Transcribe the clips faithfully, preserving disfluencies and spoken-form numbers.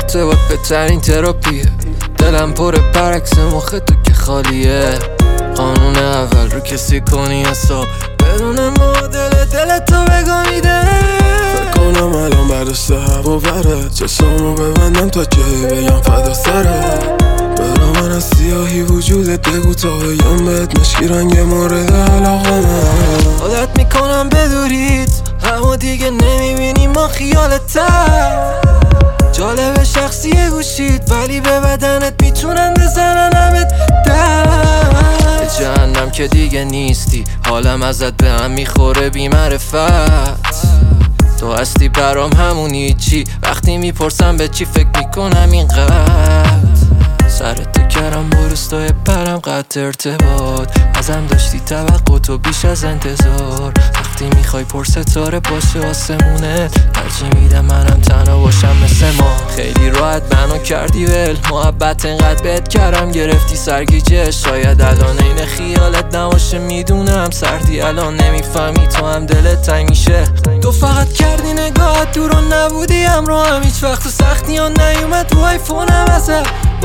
ارتباط بهترین تراپیه. دلم پر برعکس مخ تو که خالیه. قانون اول رو کسی کنی حساب بدون معادله دل تو بگو میده. فکر کنم الان برداشته هوا بره، چشمامو ببندم تا جایی بگم فدا سره. برا من از سیاهی وجودت بگو تا بگم بهت مشکی رنگ مورد علاقه من. عادت میکنم بدورید اما دیگه نمیبینی ما خیالت. جالب شخصی گوشید ولی به بدنت میتونن بزنن همت در. به جهنم که دیگه نیستی حالم ازت به هم میخوره بی معرفت. تو هستی برام همونی چی وقتی میپرسم به چی فکر میکنم اینقدر. سرت کردم برستای پرم قطع ارتباط ازم داشتی توقع تو بیش از انتظار. وقتی میخوای پر ستاره باشه آسمونه ترجیح میدم منم تنها باشم مثل ما. خیلی راحت منو کردی ول محبت انقدر بهت کردم گرفتی سرگیجه. شاید الان این خیالت نباشه میدونم سردی الان نمیفهمی تو هم دلت تنگ میشه. تو فقط کردی نگاهت دور و نبودی همراه هم هیچ وقت تو سختی ها نیومد تو آیفونم ازت.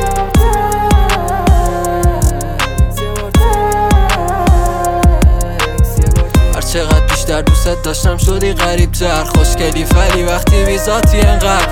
چقدر بیشتر دوست داشتم شدی غریب تر. خوشگلی ولی وقتی بی ذاتی انقدر.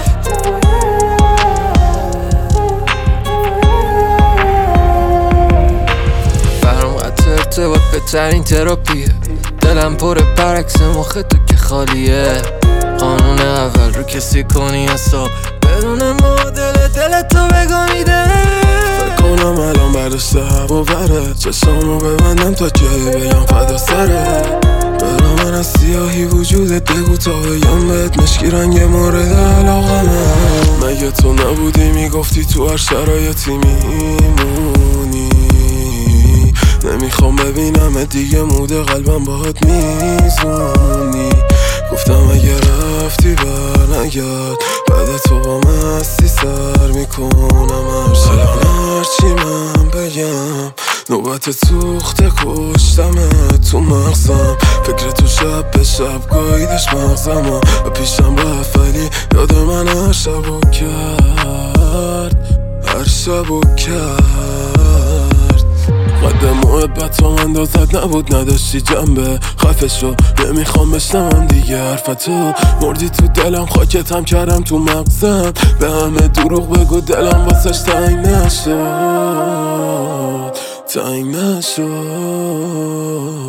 برام قطع ارتباط بهترین تراپیه. دلم پر برعکس مخ تو که خالیه. قانون اول رو کسی کنی حساب بدون معادله دل تو بگو میده. فکر کنم الان برداشته هوا بره، چشمامو ببندم تا جایی بگم فدا سره. برا من از سیاهی وجودت بگو تا بگم بهت مشکی رنگ مورد علاقه من. مگه تو نبودی میگفتی تو هر شرایطی میمونی. نمیخوام ببینم دیگه مود قلبم باهات میزونی. گفتم اگه رفتی بر نگرد بعد تو با مستی سر میکنم. الان هرچی من بگم نوبت سوخته کشتمه تو مغزم. فکر تو شب به شب گاییدش مغزم و پیشم رفت ولی یاد من هر شبو کرد هر شبو کرد. قد محبت تو اندازت نبود نداشتی جنبه خفه شو نمیخوام بشنوم دیگه حرفتو. مردی تو دلم خاکتم کردم تو مغزم. به همه دروغ بگو دلم واسش تنگ نشد تنگ نشد.